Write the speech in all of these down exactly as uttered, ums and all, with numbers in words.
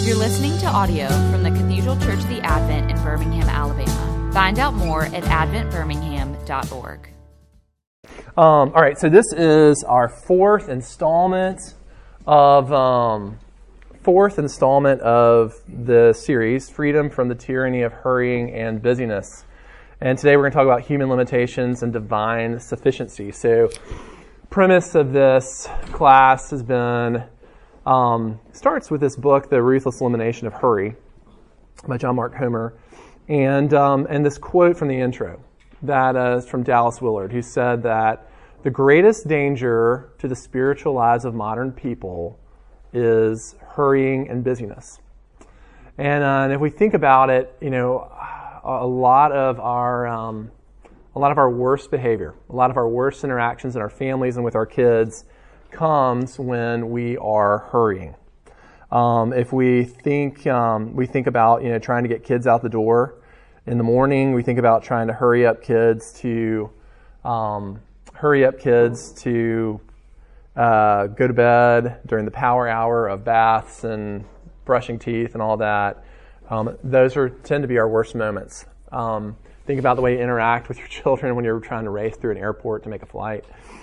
You're listening to audio from the Cathedral Church of the Advent in Birmingham, Alabama. Find out more at advent birmingham dot org. Um, all right, so this is our fourth installment of um, fourth installment of the series, Freedom from the Tyranny of Hurrying and Busyness. And today we're going to talk about human limitations and divine sufficiency. So, premise of this class has been um, starts with this book, The Ruthless Elimination of Hurry, by John Mark Comer, and um, and this quote from the intro that uh, is from Dallas Willard, who said that the greatest danger to the spiritual lives of modern people is hurrying and busyness. And, uh, and if we think about it, you know, a lot of our um, a lot of our worst behavior, a lot of our worst interactions in our families and with our kids comes when we are hurrying. Um, if we think um, we think about you know trying to get kids out the door in the morning, we think about trying to hurry up kids to um, hurry up kids to uh, go to bed during the power hour of baths and brushing teeth and all that. Um, those are tend to be our worst moments. Um, think about the way you interact with your children when you're trying to race through an airport to make a flight.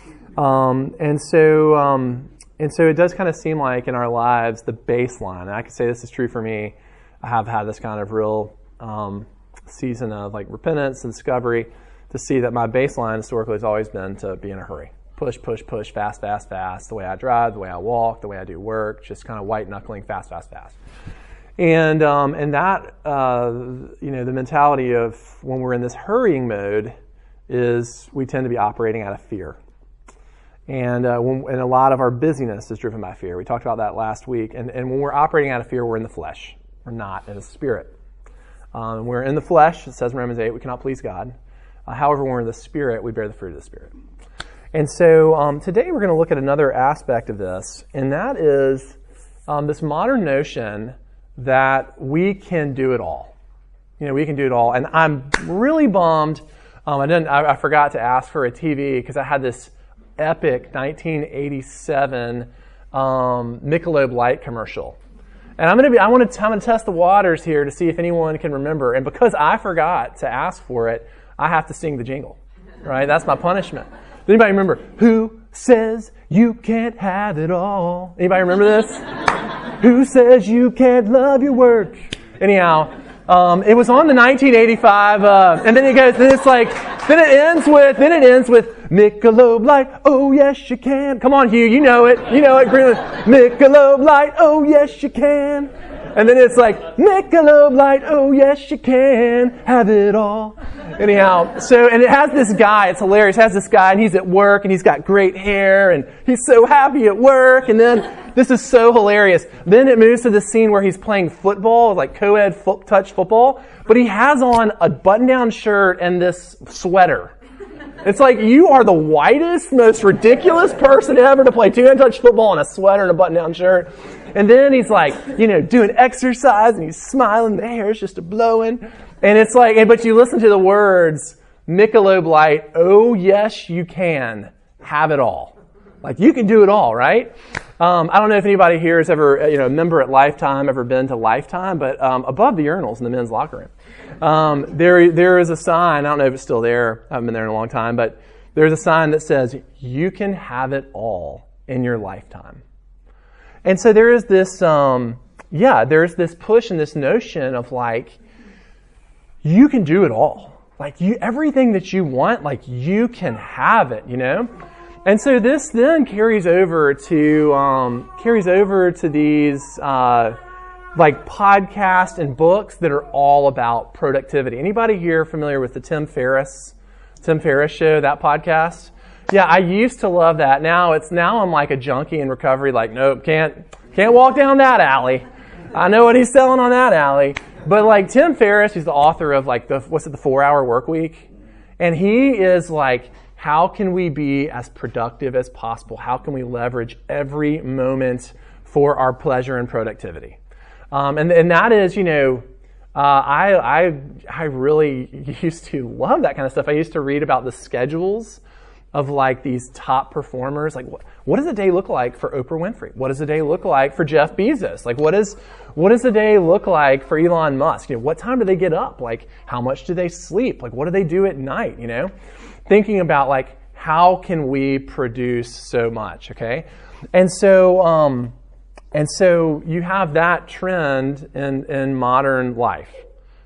Um, and so um, and so it does kind of seem like in our lives the baseline, and I can say this is true for me, I have had this kind of real um, season of like repentance and discovery to see that my baseline historically has always been to be in a hurry. Push, push, push, fast, fast, fast, the way I drive, the way I walk, the way I do work, just kind of white knuckling, fast, fast, fast. And um, and that, uh, you know, the mentality of when we're in this hurrying mode is we tend to be operating out of fear. And, uh, when, and a lot of our busyness is driven by fear. We talked about that last week. And, and when we're operating out of fear, we're in the flesh. We're not in the spirit. Um, we're in the flesh, it says in Romans eight, we cannot please God. Uh, however, when we're in the spirit, we bear the fruit of the spirit. And so um, today we're going to look at another aspect of this, and that is um, this modern notion that we can do it all. You know, we can do it all. And I'm really bummed. Um, I didn't. I, I forgot to ask for a T V because I had this epic nineteen eighty-seven um, Michelob Light commercial. And I'm going to be. I want to. I'm going to test the waters here to see if anyone can remember. And because I forgot to ask for it, I have to sing the jingle. Right? That's my punishment. Does anybody remember? Who says you can't have it all? Anybody remember this? Who says you can't love your work? Anyhow, um, it was on the nineteen eighty-five, uh, and then it goes. Then it's like. Then it ends with. Then it ends with Michelob Light. Oh yes, you can. Come on, Hugh. You know it. You know it. Greenland. Michelob Light. Oh yes, you can. And then it's like Michelob Light. Oh yes, you can have it all. Anyhow, so and it has this guy. It's hilarious. It has this guy, and he's at work, and he's got great hair, and he's so happy at work. And then this is so hilarious. Then it moves to the scene where he's playing football, like co-ed foot, touch football, but he has on a button-down shirt and this sweater. It's like you are the whitest, most ridiculous person ever to play two-hand touch football in a sweater and a button-down shirt. And then he's like, you know, doing exercise, and he's smiling, the hair is just a-blowing. And it's like, but you listen to the words, Michelob Light, oh yes, you can have it all. Like, you can do it all, right? Um, I don't know if anybody here has ever, you know, a member at Lifetime, ever been to Lifetime, but um, above the urinals in the men's locker room, um, there there is a sign, I don't know if it's still there, I haven't been there in a long time, but there's a sign that says, you can have it all in your lifetime. And so there is this, um, yeah, there's this push and this notion of like, you can do it all. Like you, everything that you want, like you can have it, you know? And so this then carries over to, um, carries over to these, uh, like podcasts and books that are all about productivity. Anybody here familiar with the Tim Ferriss, Tim Ferriss show, that podcast? Yeah, I used to love that. Now it's, now I'm like a junkie in recovery, like, nope, can't, can't walk down that alley. I know what he's selling on that alley. But like Tim Ferriss, he's the author of like the, what's it, the four hour work week. And he is like, how can we be as productive as possible? How can we leverage every moment for our pleasure and productivity? Um, and, and that is, you know, uh, I, I, I really used to love that kind of stuff. I used to read about the schedules of like these top performers. Like, what, what does a day look like for Oprah Winfrey? What does a day look like for Jeff Bezos? Like, what is what does a day look like for Elon Musk? You know, what time do they get up? Like, how much do they sleep? Like, what do they do at night? You know, thinking about like, how can we produce so much? Okay, and so um, and so you have that trend in in modern life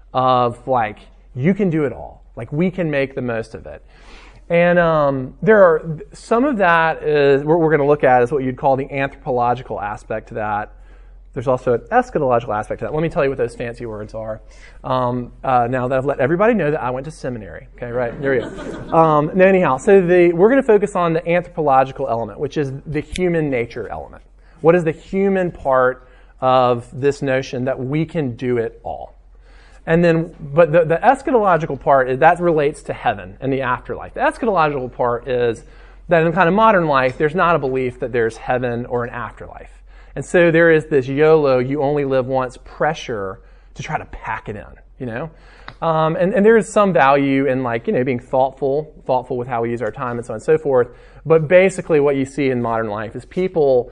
of like, you can do it all. Like, we can make the most of it. And um, there are some of that is what we're going to look at is what you'd call the anthropological aspect to that. There's also an eschatological aspect to that. Let me tell you what those fancy words are. Um, uh, now that I've let everybody know that I went to seminary. Okay, right, there we go. Um, no, anyhow, so the, we're going to focus on the anthropological element, which is the human nature element. What is the human part of this notion that we can do it all? And then, but the, the eschatological part, is, that relates to heaven and the afterlife. The eschatological part is that in kind of modern life, there's not a belief that there's heaven or an afterlife. And so there is this YOLO, you only live once pressure to try to pack it in, you know? Um, and, and there is some value in like, you know, being thoughtful, thoughtful with how we use our time and so on and so forth. But basically what you see in modern life is people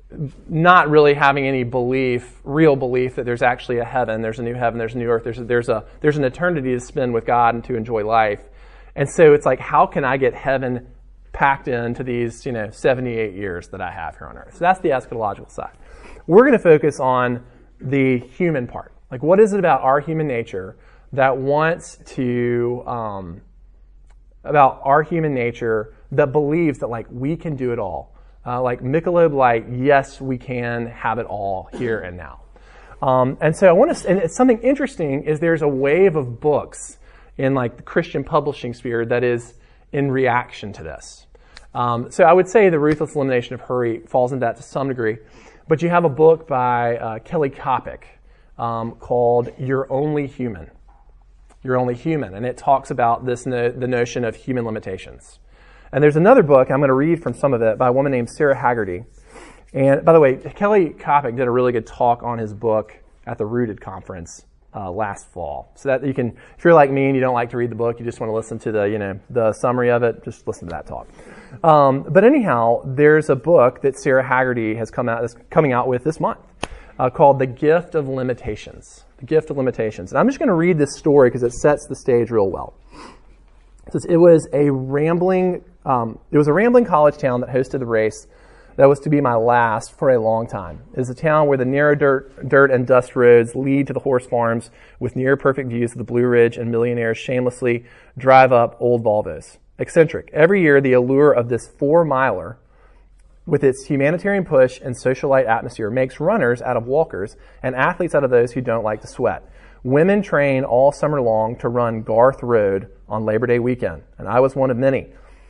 not really having any belief, real belief that there's actually a heaven, there's a new heaven, there's a new earth, there's a, there's a there's an eternity to spend with God and to enjoy life. And so it's like, how can I get heaven packed into these, you know, seventy-eight years that I have here on earth? So that's the eschatological side. We're going to focus on the human part. Like, what is it about our human nature that wants to, um, about our human nature that believes that like we can do it all? Uh, like Michelob Light, yes, we can have it all here and now. Um, and so I want to, and it's something interesting is there's a wave of books in like the Christian publishing sphere that is in reaction to this. Um, so I would say the Ruthless Elimination of Hurry falls into that to some degree. But you have a book by uh, Kelly Kopic um, called You're Only Human. You're Only Human. And it talks about this no, the notion of human limitations. And there's another book, I'm going to read from some of it, by a woman named Sarah Haggerty. And by the way, Kelly Kopic did a really good talk on his book at the Rooted Conference uh, last fall. So that you can, if you're like me and you don't like to read the book, you just want to listen to the, you know, the summary of it, just listen to that talk. Um, but anyhow, there's a book that Sarah Haggerty has come out, is coming out with this month uh, called The Gift of Limitations. The Gift of Limitations. And I'm just going to read this story because it sets the stage real well. It says, it was a rambling Um, it was a rambling college town that hosted the race that was to be my last for a long time. It is a town where the narrow dirt, dirt and dust roads lead to the horse farms with near-perfect views of the Blue Ridge, and millionaires shamelessly drive up old Volvos. Eccentric. Every year, the allure of this four-miler, with its humanitarian push and socialite atmosphere, makes runners out of walkers and athletes out of those who don't like to sweat. Women train all summer long to run Garth Road on Labor Day weekend, and I was one of many.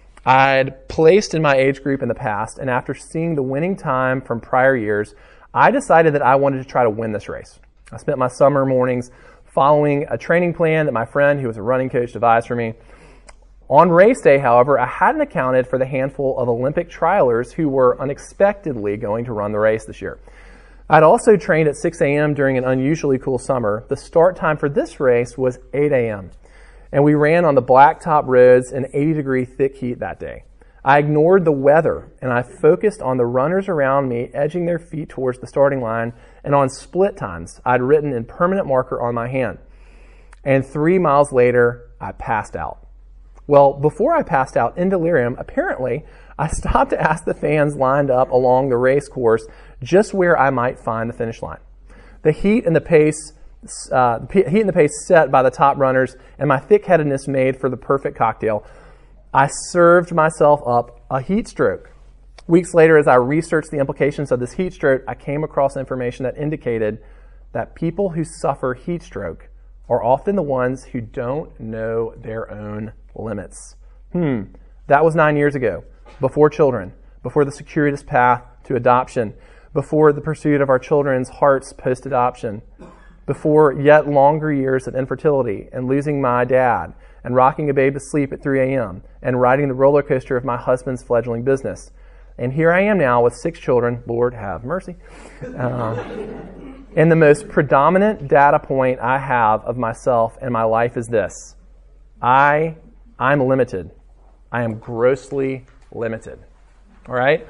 I'd placed in my age group in the past, and after seeing the winning time from prior years, I decided that I wanted to try to win this race. I spent my summer mornings following a training plan that my friend, who was a running coach, devised for me. On race day, however, I hadn't accounted for the handful of Olympic trialers who were unexpectedly going to run the race this year. I'd also trained at six a.m. during an unusually cool summer. The start time for this race was eight a.m., and we ran on the blacktop roads in eighty degree thick heat that day. I ignored the weather, and I focused on the runners around me edging their feet towards the starting line, and on split times I'd written in permanent marker on my hand. And three miles later, I passed out. Well, before I passed out in delirium, apparently, I stopped to ask the fans lined up along the race course just where I might find the finish line. The heat and the pace Uh, heat and the pace set by the top runners, and my thick-headedness made for the perfect cocktail. I served myself up a heat stroke. Weeks later, as I researched the implications of this heat stroke, I came across information that indicated that people who suffer heat stroke are often the ones who don't know their own limits. Hmm, that was nine years ago, before children, before the circuitous path to adoption, before the pursuit of our children's hearts post-adoption, before yet longer years of infertility and losing my dad and rocking a babe to sleep at three a.m. and riding the roller coaster of my husband's fledgling business. And here I am now with six children, Lord have mercy. Uh, and the most predominant data point I have of myself and my life is this. I, I'm limited. I am grossly limited. All right?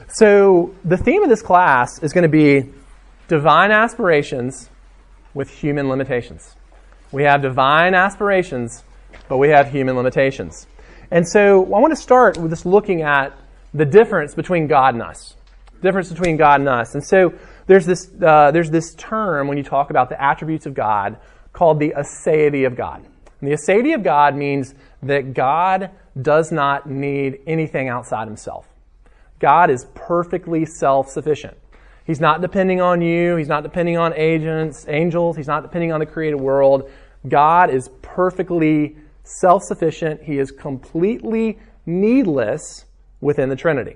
So the theme of this class is going to be divine aspirations with human limitations. We have divine aspirations, but we have human limitations. And so I want to start with just looking at the difference between God and us. Difference between God and us. And so there's this uh, there's this term when you talk about the attributes of God called the aseity of God. And the aseity of God means that God does not need anything outside himself. God is perfectly self-sufficient. He's not depending on you. He's not depending on agents, angels. He's not depending on the created world. God is perfectly self-sufficient. He is completely needless within the Trinity.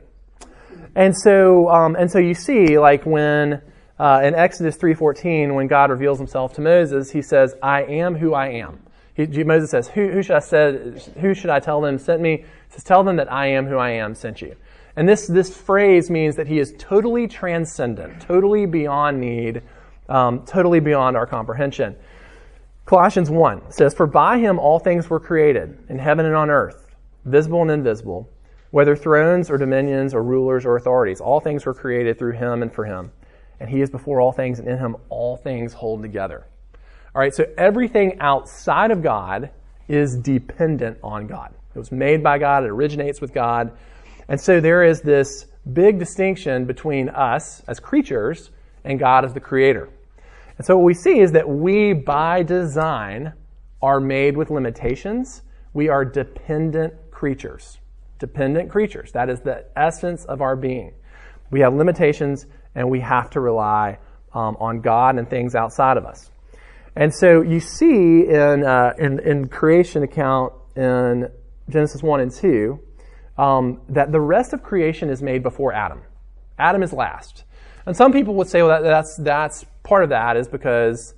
And so, um, and so you see, like when uh, in Exodus three fourteen, when God reveals himself to Moses, he says, "I am who I am." He, Moses says, "Who, who should I say, who should I tell them sent me?" He says, "Tell them that I am who I am sent you." And this this phrase means that he is totally transcendent, totally beyond need, um, totally beyond our comprehension. Colossians one says, "For by him all things were created, in heaven and on earth, visible and invisible, whether thrones or dominions or rulers or authorities. All things were created through him and for him. And he is before all things, and in him all things hold together." All right, so everything outside of God is dependent on God. It was made by God. It originates with God. And so there is this big distinction between us as creatures and God as the creator. And so what we see is that we, by design, are made with limitations. We are dependent creatures. Dependent creatures. That is the essence of our being. We have limitations, and we have to rely um, on God and things outside of us. And so you see in uh, in, in creation account in Genesis one and two, Um, that the rest of creation is made before Adam. Adam is last. And some people would say, well, that, that's that's part of that is because,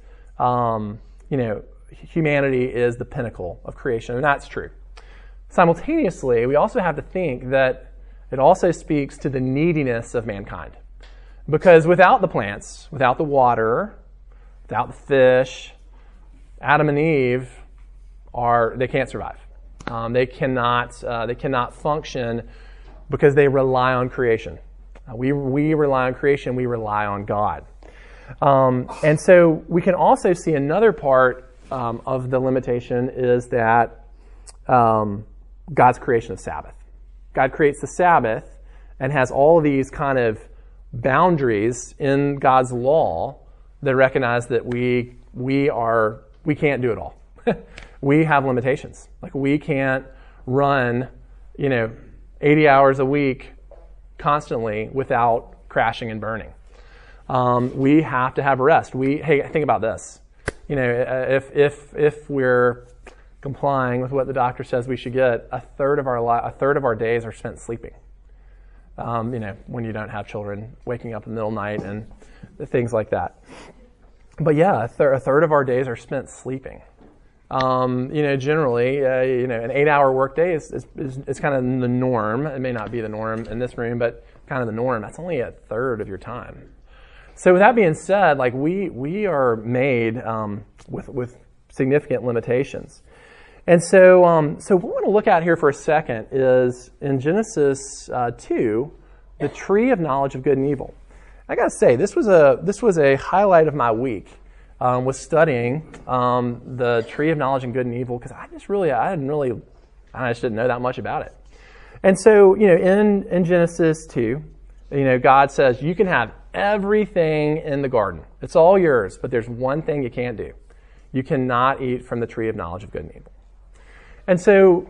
um, you know, humanity is the pinnacle of creation, and that's true. Simultaneously, we also have to think that it also speaks to the neediness of mankind. Because without the plants, without the water, without the fish, Adam and Eve are, they can't survive. Um, they cannot uh, they cannot function because they rely on creation. Uh, we we rely on creation. We rely on God. Um, and so we can also see another part um, of the limitation is that um, God's creation of Sabbath. God creates the Sabbath and has all these kind of boundaries in God's law that recognize that we we are we can't do it all. We have limitations. Like we can't run, you know, eighty hours a week constantly without crashing and burning. Um, we have to have rest. We hey, think about this. You know, if if if we're complying with what the doctor says we should get, a third of our li- a third of our days are spent sleeping. Um, you know, when you don't have children, waking up in the middle of the night and things like that. But yeah, a, thir- a third of our days are spent sleeping. Um, you know, generally, uh, you know, an eight-hour workday is, is, is, is kind of the norm. It may not be the norm in this room, but kind of the norm. That's only a third of your time. So with that being said, like we we are made um, with with significant limitations, and so um, so what we want to look at here for a second is in Genesis uh, two, the tree of knowledge of good and evil. I got to say, this was a this was a highlight of my week. Um, was studying um, the tree of knowledge and good and evil because I just really, I didn't really, I just didn't know that much about it. And so, you know, in, in Genesis two, you know, God says, you can have everything in the garden. It's all yours, but there's one thing you can't do. You cannot eat from the tree of knowledge of good and evil. And so,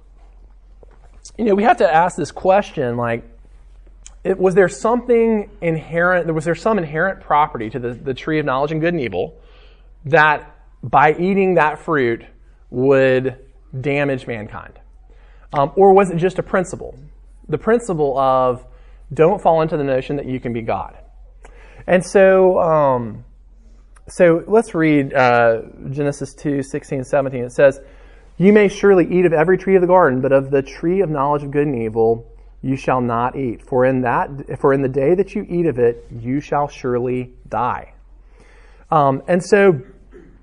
you know, we have to ask this question, like, It, was there something inherent, was there some inherent property to the, the tree of knowledge and good and evil that by eating that fruit would damage mankind? Um, or was it just a principle? The principle of don't fall into the notion that you can be God. And so, um, so let's read uh, Genesis two, sixteen, seventeen. It says, "You may surely eat of every tree of the garden, but of the tree of knowledge of good and evil you shall not eat, for in that for in the day that you eat of it, you shall surely die." Um, and so,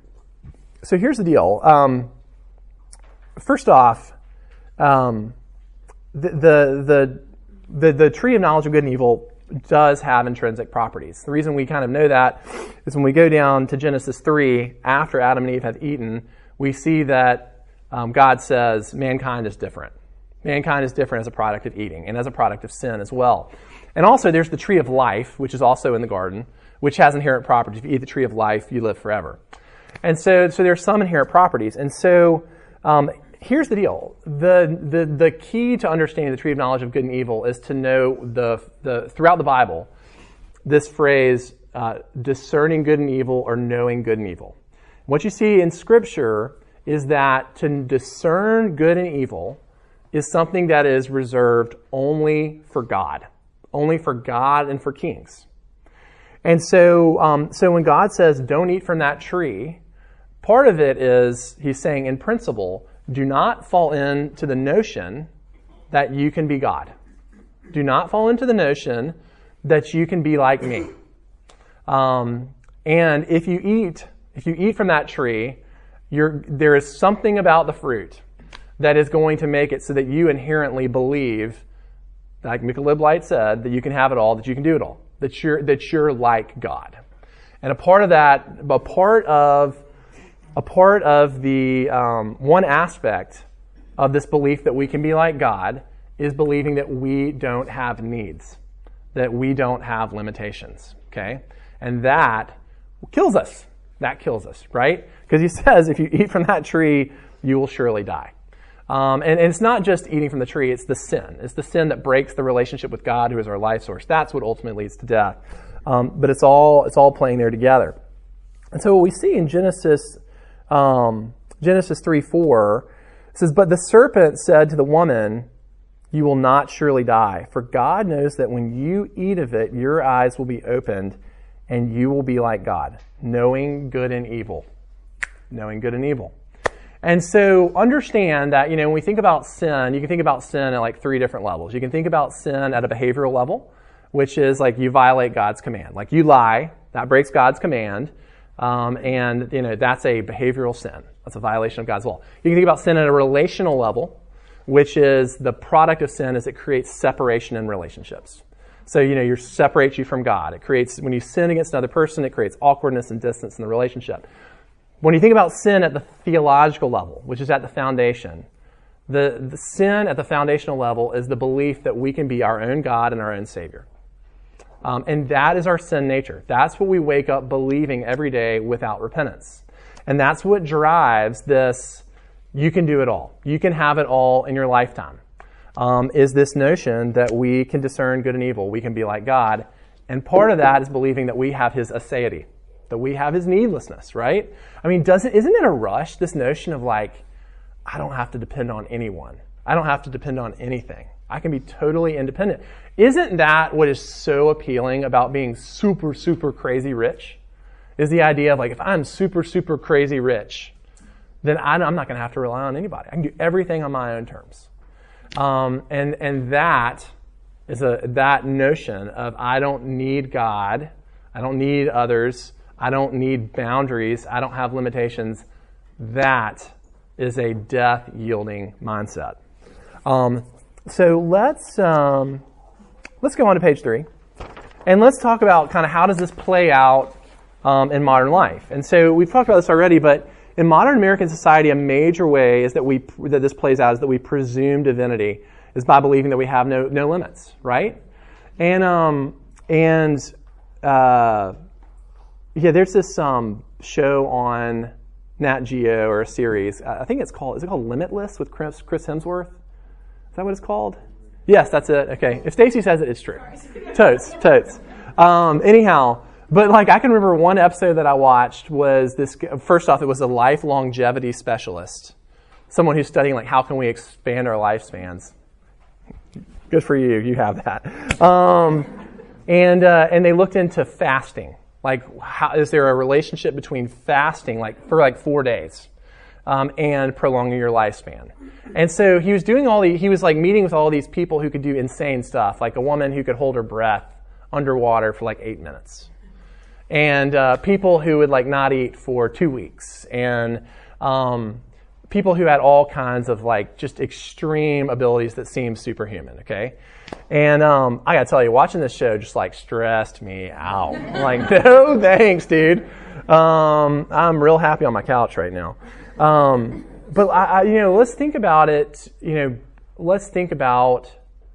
so here's the deal. Um, first off, um, the, the the the the tree of knowledge of good and evil does have intrinsic properties. The reason we kind of know that is when we go down to Genesis three, after Adam and Eve have eaten, we see that um, God says mankind is different. Mankind is different as a product of eating and as a product of sin as well. And also there's the tree of life, which is also in the garden, which has inherent properties. If you eat the tree of life, you live forever. And so, so there's some inherent properties. And so um, here's the deal. The, the the key to understanding the tree of knowledge of good and evil is to know the the throughout the Bible, this phrase, uh, discerning good and evil or knowing good and evil. What you see in Scripture is that to discern good and evil is something that is reserved only for God, only for God and for kings. And so, um, so when God says, don't eat from that tree, part of it is, he's saying, in principle, do not fall into the notion that you can be God. Do not fall into the notion that you can be like me. Um, and if you eat, if you eat from that tree, you're, there is something about the fruit that is going to make it so that you inherently believe, like Michelob Light said, that you can have it all, that you can do it all, that you're that you're like God. And a part of that, a part of a part of the um, one aspect of this belief that we can be like God is believing that we don't have needs, that we don't have limitations. Okay, and that kills us. That kills us, right? Because he says, if you eat from that tree, you will surely die. Um, and, and it's not just eating from the tree, it's the sin. It's the sin that breaks the relationship with God, who is our life source. That's what ultimately leads to death. Um, but it's all it's all playing there together. And so what we see in Genesis um, Genesis three four, it says, but the serpent said to the woman, you will not surely die, for God knows that when you eat of it, your eyes will be opened, and you will be like God, knowing good and evil. Knowing good and evil. And so understand that, you know, when we think about sin, you can think about sin at like three different levels. You can think about sin at a behavioral level, which is like you violate God's command. Like you lie, that breaks God's command, um, and, you know, that's a behavioral sin. That's a violation of God's law. You can think about sin at a relational level, which is the product of sin is it creates separation in relationships. So, you know, you separates you from God. It creates, when you sin against another person, it creates awkwardness and distance in the relationship. When you think about sin at the theological level, which is at the foundation, the, the sin at the foundational level is the belief that we can be our own God and our own Savior. Um, and that is our sin nature. That's what we wake up believing every day without repentance. And that's what drives this, you can do it all. You can have it all in your lifetime. Um, is this notion that we can discern good and evil. We can be like God. And part of that is believing that we have His aseity, that we have His needlessness, right? I mean, doesn't isn't it a rush, this notion of like, I don't have to depend on anyone. I don't have to depend on anything. I can be totally independent. Isn't that what is so appealing about being super, super crazy rich? Is the idea of like, if I'm super, super crazy rich, then I'm not going to have to rely on anybody. I can do everything on my own terms. Um, and and that is a that notion of I don't need God, I don't need others, I don't need boundaries, I don't have limitations. That is a death-yielding mindset. Um, so let's um, let's go on to page three, and let's talk about kind of how does this play out um, in modern life. And so we've talked about this already, but in modern American society, a major way is that we that this plays out is that we presume divinity is by believing that we have no no limits, right? And um and uh, yeah, there's this um show on Nat Geo or a series. I think it's called is it called Limitless with Chris Chris Hemsworth? Is that what it's called? Yes, that's it. Okay, if Stacy says it, it's true. Totes, totes. Um, anyhow. But like I can remember one episode that I watched was this. First off, it was a life longevity specialist, someone who's studying like how can we expand our lifespans. Good for you, you have that. Um, and uh, and they looked into fasting. Like, how, is there a relationship between fasting, like for like four days, um, and prolonging your lifespan? And so he was doing all the. He was like meeting with all these people who could do insane stuff, like a woman who could hold her breath underwater for like eight minutes. And uh, people who would like not eat for two weeks, and um, people who had all kinds of like just extreme abilities that seemed superhuman, okay? And um, I gotta tell you, watching this show just like stressed me out. Like, no thanks, dude. Um, I'm real happy on my couch right now. Um, but I, I, you know, let's think about it. You know, let's think about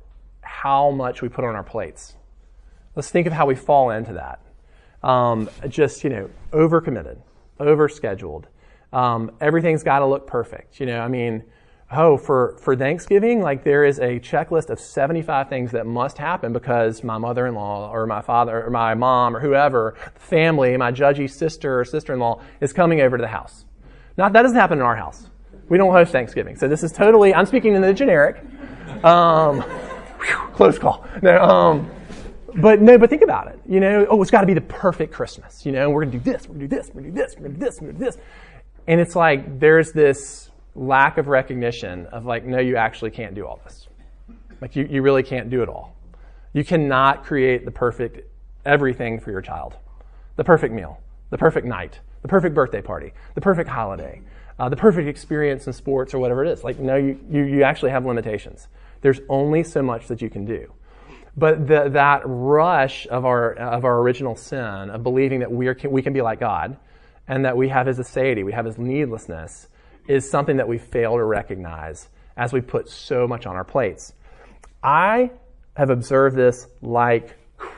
how much we put on our plates. Let's think of how we fall into that. Um, just, you know, overcommitted, overscheduled. Um, everything's got to look perfect. You know, I mean, oh, for, for Thanksgiving, like there is a checklist of seventy-five things that must happen because my mother-in-law or my father or my mom or whoever, family, my judgy sister or sister-in-law is coming over to the house. Not, that doesn't happen in our house. We don't host Thanksgiving. So this is totally, I'm speaking in the generic. Um, whew, close call. No, um, But no, but think about it. You know, oh, it's got to be the perfect Christmas. You know, we're going to do this, we're going to do this, we're going to do this, we're going to do this, we're going to do this. And it's like there's this lack of recognition of like, no, you actually can't do all this. Like you, you really can't do it all. You cannot create the perfect everything for your child. The perfect meal, the perfect night, the perfect birthday party, the perfect holiday, uh, the perfect experience in sports or whatever it is. Like, no, you, you, you actually have limitations. There's only so much that you can do. But the, that rush of our of our original sin, of believing that we are we can be like God, and that we have His aseity, we have His needlessness, is something that we fail to recognize as we put so much on our plates. I have observed this like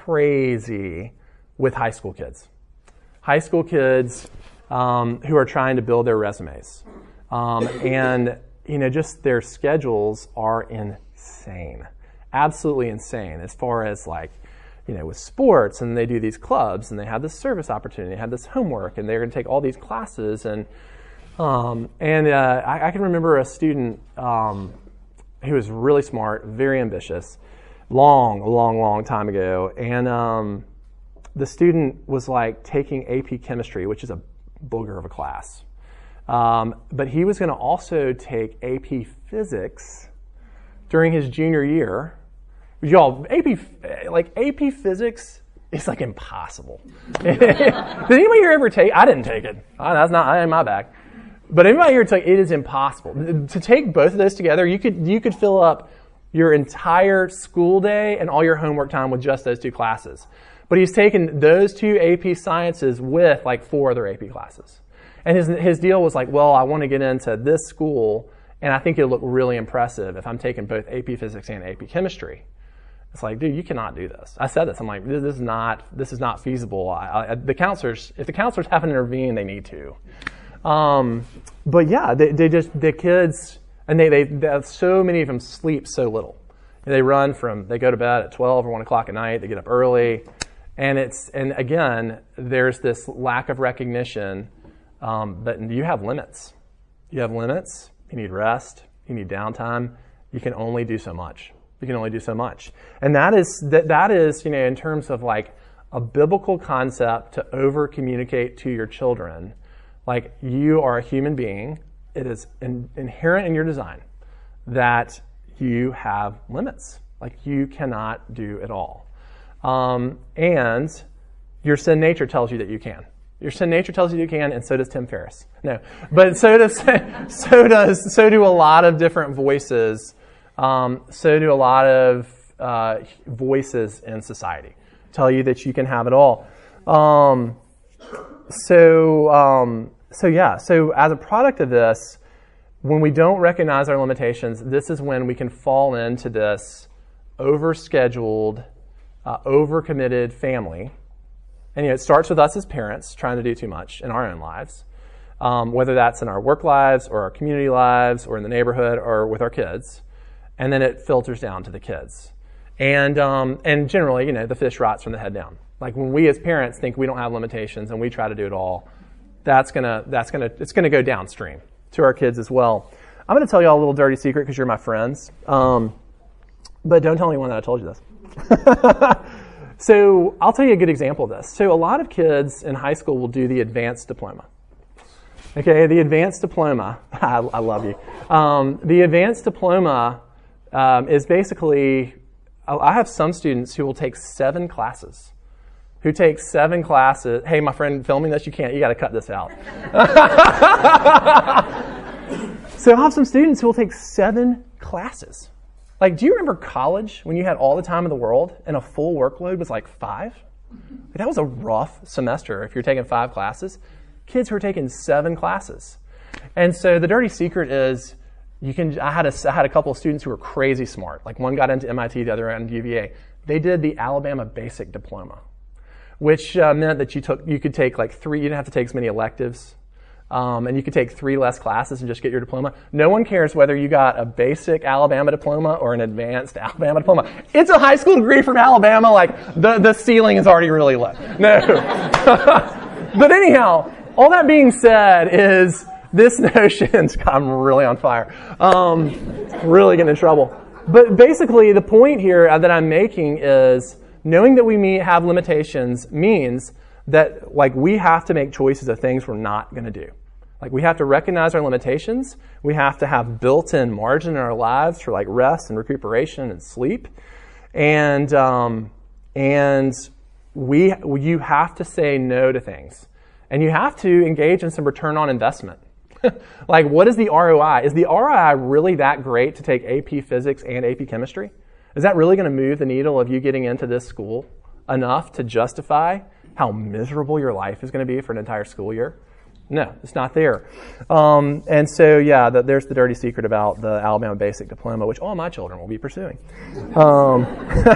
crazy with high school kids. High school kids um, who are trying to build their resumes. Um, and, you know, just their schedules are insane. Absolutely insane as far as like, you know, with sports, and they do these clubs and they have this service opportunity, they have this homework, and they're going to take all these classes. And um, and uh, I, I can remember a student um, who was really smart, very ambitious, long, long, long time ago. And um, the student was like taking A P chemistry, which is a booger of a class. Um, but he was going to also take A P physics during his junior year. Y'all, A P, like A P physics is like impossible. Did anybody here ever take? I didn't take it. That's not I in my bag. But anybody here take? It is impossible to take both of those together. You could you could fill up your entire school day and all your homework time with just those two classes. But he's taken those two A P sciences with like four other A P classes. And his his deal was like, well, I want to get into this school, and I think it'll look really impressive if I'm taking both A P physics and A P chemistry. It's like, dude, you cannot do this. I said this. I'm like, this is not this is not feasible. I, I, the counselors, if the counselors haven't intervened, they need to. Um, but yeah, they, they just the kids, and they, they they so many of them sleep so little. They run from they go to bed at twelve or one o'clock at night. They get up early, and it's and again, there's this lack of recognition um, that you have limits. You have limits. You need rest. You need downtime. You can only do so much. You can only do so much. And that is, that, that is, you know, in terms of like a biblical concept to over communicate to your children, like you are a human being. It is in, inherent in your design that you have limits. Like you cannot do it all. Um, and your sin nature tells you that you can. Your sin nature tells you you can, and so does Tim Ferriss. No, but so does, so does, so do a lot of different voices. Um, so do a lot of uh, voices in society tell you that you can have it all. Um, so, um, so yeah. So as a product of this, when we don't recognize our limitations, this is when we can fall into this overscheduled, uh, overcommitted family. And you know, it starts with us as parents trying to do too much in our own lives, um, whether that's in our work lives or our community lives or in the neighborhood or with our kids. And then it filters down to the kids. And um, and generally, you know, the fish rots from the head down. Like when we as parents think we don't have limitations and we try to do it all, that's gonna that's gonna it's gonna go downstream to our kids as well. I'm gonna tell you all a little dirty secret because you're my friends. Um, but don't tell anyone that I told you this. So I'll tell you a good example of this. So a lot of kids in high school will do the advanced diploma. Okay, the advanced diploma. I, I love you. Um, the advanced diploma. Um, is basically, I have some students who will take seven classes, who take seven classes. Hey, my friend filming this, you can't, you got to cut this out. So I have some students who will take seven classes. Like, do you remember college when you had all the time in the world and a full workload was like five? Like, that was a rough semester if you're taking five classes. Kids who are taking seven classes. And so the dirty secret is you can. I had a, I had a couple of students who were crazy smart. Like one got into M I T, the other into U V A. They did the Alabama Basic Diploma, which uh, meant that you took you could take like three. You didn't have to take as many electives. Um, and you could take three less classes and just get your diploma. No one cares whether you got a basic Alabama diploma or an advanced Alabama diploma. It's a high school degree from Alabama. Like, the, the ceiling is already really low. No. But anyhow, all that being said is this notion, I'm really on fire, um, really getting in trouble. But basically, the point here that I'm making is knowing that we may have limitations means that, like, we have to make choices of things we're not going to do. Like, we have to recognize our limitations. We have to have built-in margin in our lives for, like, rest and recuperation and sleep. And um, and we you have to say no to things. And you have to engage in some return on investment. Like, what is the R O I? Is the R O I really that great to take A P Physics and A P Chemistry? Is that really going to move the needle of you getting into this school enough to justify how miserable your life is going to be for an entire school year? No, it's not there. Um, and so, yeah, the, there's the dirty secret about the Alabama Basic Diploma, which all my children will be pursuing. Um,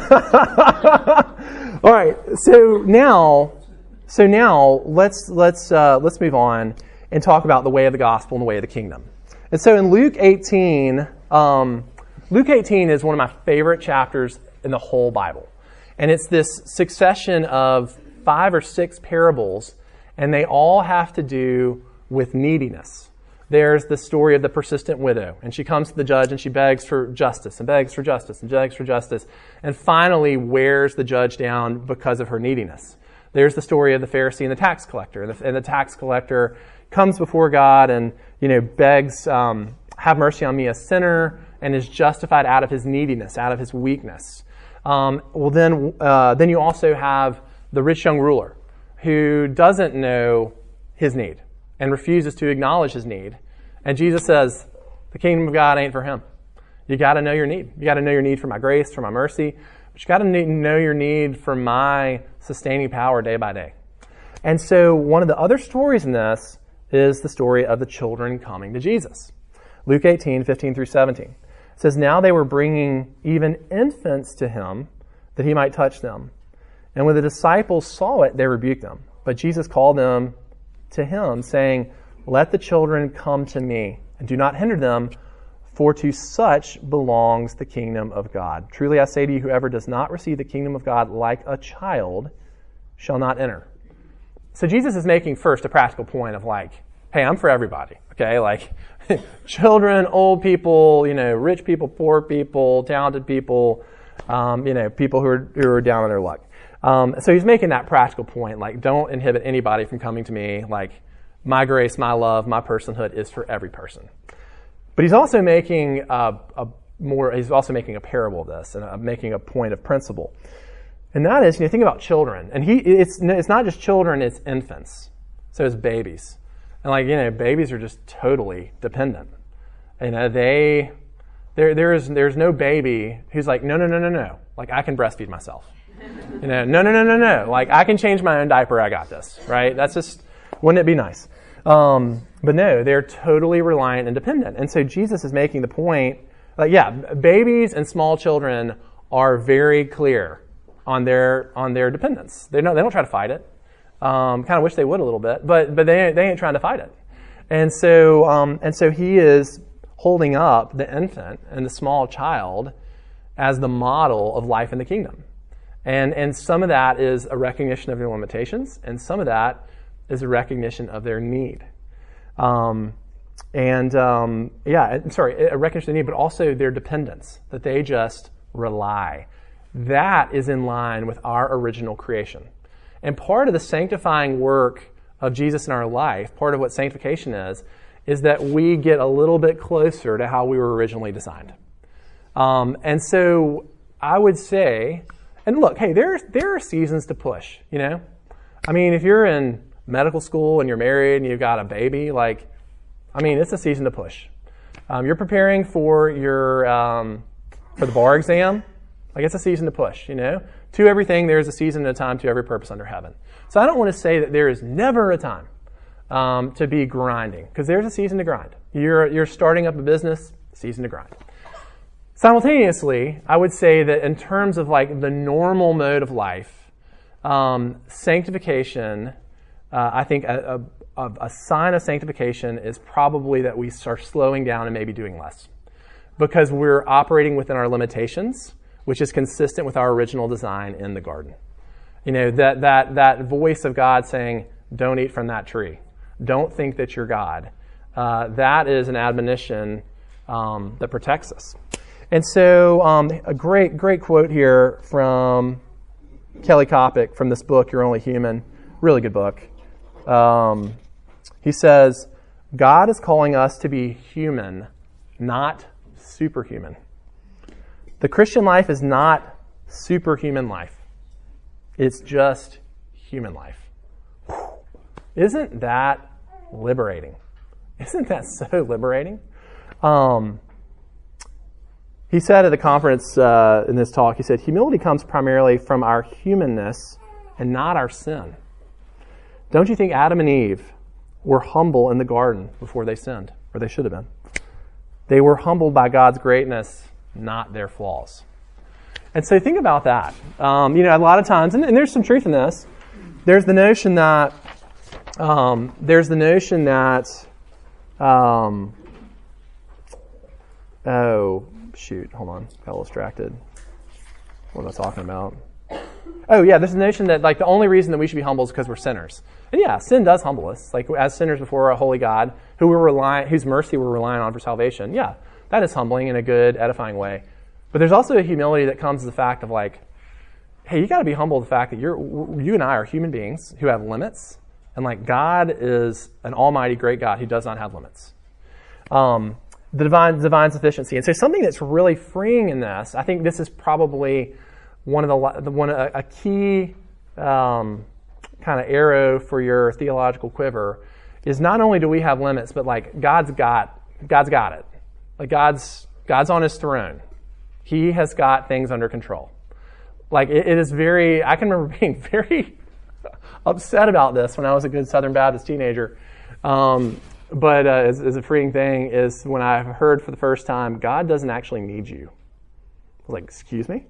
all right, so now, so now let's let's uh, let's move on and talk about the way of the gospel and the way of the kingdom. And so in Luke eighteen, um, Luke eighteen is one of my favorite chapters in the whole Bible, and it's this succession of five or six parables. And they all have to do with neediness. There's the story of the persistent widow. And she comes to the judge and she begs for justice and begs for justice and begs for justice. And finally wears the judge down because of her neediness. There's the story of the Pharisee and the tax collector. And the, and the tax collector comes before God and, you know, begs, um, have mercy on me, a sinner, and is justified out of his neediness, out of his weakness. Um, well, then, uh, then you also have the rich young ruler, who doesn't know his need and refuses to acknowledge his need. And Jesus says, the kingdom of God ain't for him. You got to know your need. You got to know your need for my grace, for my mercy. But you got to know your need for my sustaining power day by day. And so one of the other stories in this is the story of the children coming to Jesus. Luke eighteen, fifteen through seventeen. It says, now they were bringing even infants to him that he might touch them. And when the disciples saw it, they rebuked them. But Jesus called them to him, saying, let the children come to me, and do not hinder them, for to such belongs the kingdom of God. Truly I say to you, whoever does not receive the kingdom of God like a child shall not enter. So Jesus is making first a practical point of like, hey, I'm for everybody, okay? Like, children, old people, you know, rich people, poor people, talented people, um, you know, people who are, who are down on their luck. Um, so he's making that practical point, like, don't inhibit anybody from coming to me. Like, my grace, my love, my personhood is for every person. But he's also making a, a more. He's also making a parable of this and a, making a point of principle, and that is, you know, think about children, and he it's it's not just children, it's infants. So it's babies, and like, you know, babies are just totally dependent. You know, they there there is there's no baby who's like, no no no no no, like I can breastfeed myself. You know, no, no, no, no, no. Like, I can change my own diaper. I got this, right? That's just, wouldn't it be nice? Um, but no, they're totally reliant and dependent. And so Jesus is making the point, like, yeah, babies and small children are very clear on their on their dependence. They don't they don't try to fight it. Um, kind of wish they would a little bit, but but they they ain't trying to fight it. And so um, and so he is holding up the infant and the small child as the model of life in the kingdom. And and some of that is a recognition of their limitations, and some of that is a recognition of their need. Um, and um, yeah, sorry, a recognition of their need, but also their dependence, that they just rely. That is in line with our original creation. And part of the sanctifying work of Jesus in our life, part of what sanctification is, is that we get a little bit closer to how we were originally designed. Um, and so I would say, and look, hey, there, there are seasons to push, you know? I mean, if you're in medical school and you're married and you've got a baby, like, I mean, it's a season to push. Um, you're preparing for your um, for the bar exam. Like, it's a season to push, you know? To everything, there's a season and a time to every purpose under heaven. So I don't want to say that there is never a time um, to be grinding, because there's a season to grind. You're you're starting up a business, season to grind. Simultaneously, I would say that in terms of like the normal mode of life, um, sanctification, uh, I think a, a, a sign of sanctification is probably that we start slowing down and maybe doing less, because we're operating within our limitations, which is consistent with our original design in the garden. You know, that that that voice of God saying, don't eat from that tree. Don't think that you're God. Uh, that is an admonition um, that protects us. And so um, a great, great quote here from Kelly Kopic from this book, You're Only Human. Really good book. Um, he says, God is calling us to be human, not superhuman. The Christian life is not superhuman life. It's just human life. Whew. Isn't that liberating? Isn't that so liberating? Um, he said at the conference uh, in this talk, he said, humility comes primarily from our humanness and not our sin. Don't you think Adam and Eve were humble in the garden before they sinned, or they should have been? They were humbled by God's greatness, not their flaws. And so think about that. Um, you know, a lot of times, and, and there's some truth in this, there's the notion that, um, there's the notion that, um, oh, shoot, hold on, got a little distracted. What am I talking about? Oh, yeah, there's a notion that, like, the only reason that we should be humble is because we're sinners. And yeah, sin does humble us. Like, as sinners before a holy God, who we're relying, whose mercy we're relying on for salvation. Yeah, that is humbling in a good, edifying way. But there's also a humility that comes to the fact of, like, hey, you got to be humble to the fact that you're, you and I are human beings who have limits, and like God is an almighty, great God who does not have limits. Um, the divine, divine sufficiency, and so something that's really freeing in this. I think this is probably one of the, the one a, a key um, kind of arrow for your theological quiver is not only do we have limits, but like God's got God's got it. Like God's God's on His throne. He has got things under control. Like it, it is very. I can remember being very upset about this when I was a good Southern Baptist teenager. Um, but uh, as, as a freeing thing is when I heard for the first time, God doesn't actually need you. I was like, excuse me?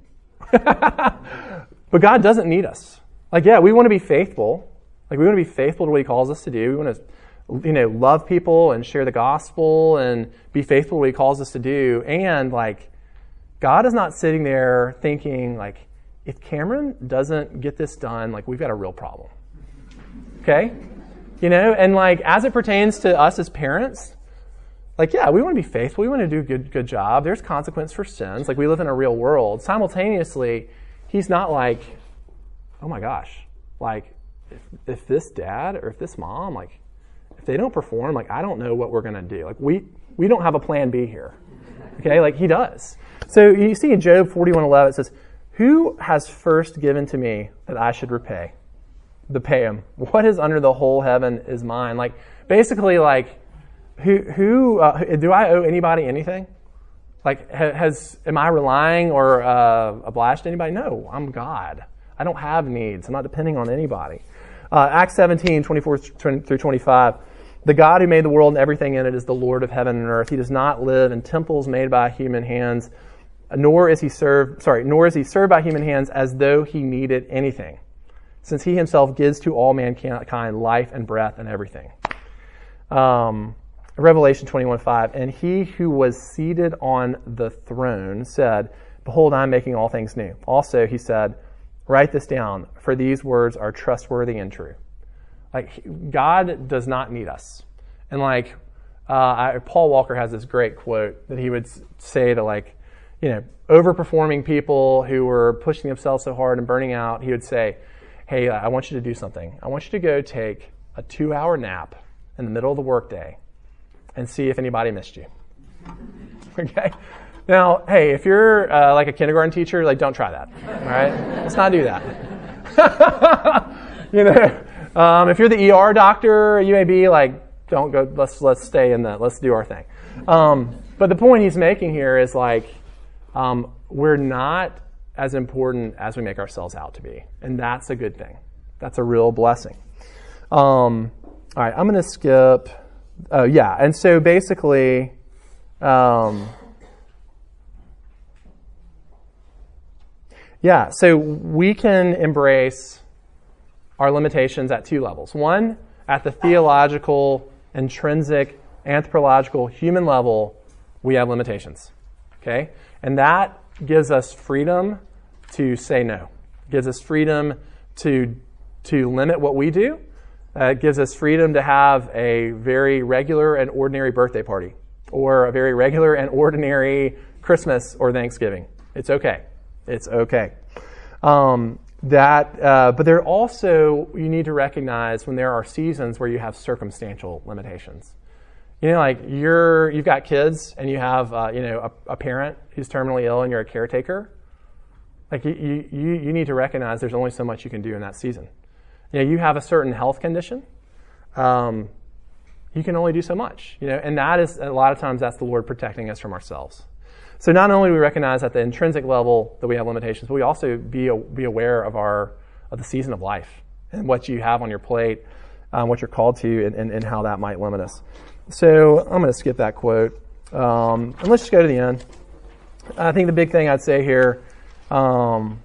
But God doesn't need us. Like, yeah, we want to be faithful. Like, we want to be faithful to what He calls us to do. We want to, you know, love people and share the gospel and be faithful to what He calls us to do. And, like, God is not sitting there thinking, like, if Cameron doesn't get this done, like, we've got a real problem. Okay? You know, and, like, as it pertains to us as parents, like, yeah, we want to be faithful. We want to do a good, good job. There's consequence for sins. Like, we live in a real world. Simultaneously, He's not like, oh my gosh, like, if, if this dad or if this mom, like, if they don't perform, like, I don't know what we're going to do. Like, we, we don't have a plan B here. Okay? Like, He does. So you see in Job forty-one eleven, it says, who has first given to me that I should repay? The pay him. What is under the whole heaven is mine. Like, basically, like, who, who uh, do I owe anybody anything? Like, has, am I relying or uh, obliged to anybody? No, I'm God. I don't have needs. I'm not depending on anybody. Uh, Acts seventeen, twenty-four through twenty-five. The God who made the world and everything in it is the Lord of heaven and earth. He does not live in temples made by human hands, nor is he served, sorry, nor is he served by human hands as though he needed anything, since he himself gives to all mankind life and breath and everything. Um, Revelation twenty-one five, and he who was seated on the throne said, behold, I am making all things new. Also, he said, write this down, for these words are trustworthy and true. Like, God does not need us. And like, uh, I, Paul Walker has this great quote that he would say to, like, you know, overperforming people who were pushing themselves so hard and burning out. He would say, hey, I want you to do something. I want you to go take a two-hour nap in the middle of the workday and see if anybody missed you. Okay? Now, hey, if you're uh, like a kindergarten teacher, like, don't try that. All right? Let's not do that. You know, um, if you're the E R doctor, you may be like, don't go. Let's let's stay in the. Let's do our thing. Um, but the point he's making here is like, um, we're not as important as we make ourselves out to be. And that's a good thing. That's a real blessing. Um, all right, I'm going to skip. Uh, yeah, and so basically, um, yeah, so we can embrace our limitations at two levels. One, at the theological, intrinsic, anthropological, human level, we have limitations. Okay? And that gives us freedom to say no. It gives us freedom to, to limit what we do. Uh, it gives us freedom to have a very regular and ordinary birthday party or a very regular and ordinary Christmas or Thanksgiving. It's okay. It's okay. Um, that, uh, but there also, you need to recognize when there are seasons where you have circumstantial limitations. You know, like you're, you've got kids and you have, uh, you know, a, a parent who's terminally ill and you're a caretaker. Like you, you, you need to recognize there's only so much you can do in that season. You know, you have a certain health condition. Um, you can only do so much, you know, and that is, a lot of times that's the Lord protecting us from ourselves. So not only do we recognize at the intrinsic level that we have limitations, but we also be be aware of our of the season of life and what you have on your plate, um, what you're called to, and, and, and how that might limit us. So I'm going to skip that quote, um, and let's just go to the end. I think the big thing I'd say here, um,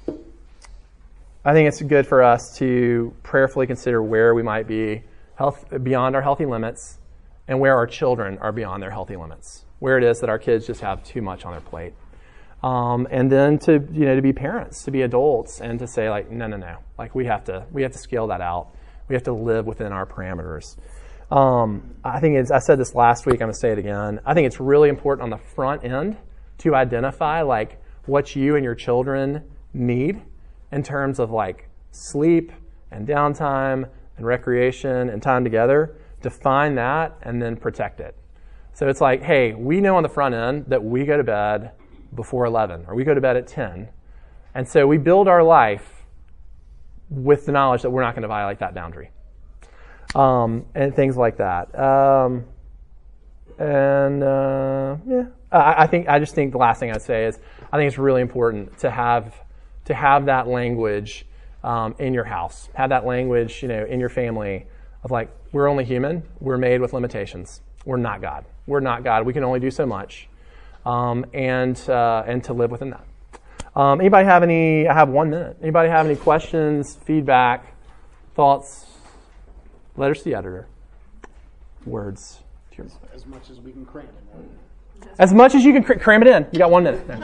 I think it's good for us to prayerfully consider where we might be health, beyond our healthy limits and where our children are beyond their healthy limits, where it is that our kids just have too much on their plate. Um, and then to, you know, to be parents, to be adults, and to say like, no, no, no, like we have to, we have to scale that out. We have to live within our parameters. Um, I think it's, I said this last week, I'm going to say it again. I think it's really important on the front end to identify like what you and your children need in terms of like sleep and downtime and recreation and time together. Define that and then protect it. So it's like, hey, we know on the front end that we go to bed before eleven or we go to bed at ten. And so we build our life with the knowledge that we're not going to violate that boundary. Um, and things like that. Um, and uh, yeah, I, I think I just think the last thing I'd say is I think it's really important to have to have that language um, in your house. Have that language, you know, in your family of like, we're only human. We're made with limitations. We're not God. We're not God. We can only do so much, um, and uh, and to live within that. Um, anybody have any? I have one minute. Anybody have any questions, feedback, thoughts? Letters to the editor. Words. As much as we can cram it in. As much as you can cr- cram it in. You got one minute.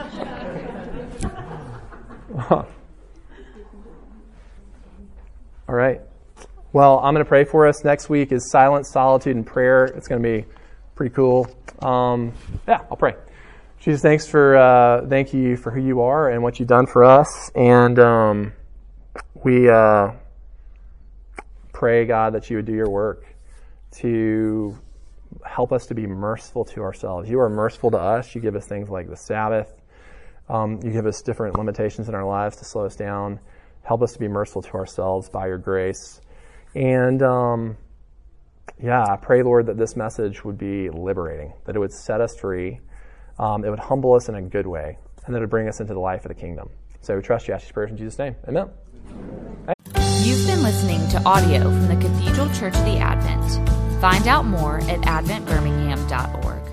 All right. Well, I'm going to pray for us. Next week is silence, solitude, and prayer. It's going to be pretty cool. Um, yeah, I'll pray. Jesus, thanks for uh, thank you for who you are and what you've done for us. And um, we uh, pray, God, that you would do your work to help us to be merciful to ourselves. You are merciful to us. You give us things like the Sabbath. Um, you give us different limitations in our lives to slow us down. Help us to be merciful to ourselves by your grace. And um, yeah, I pray, Lord, that this message would be liberating, that it would set us free, um, it would humble us in a good way, and that it would bring us into the life of the kingdom. So we trust you, ask these prayers in Jesus' name. Amen. You've been listening to audio from the Cathedral Church of the Advent. Find out more at advent birmingham dot org.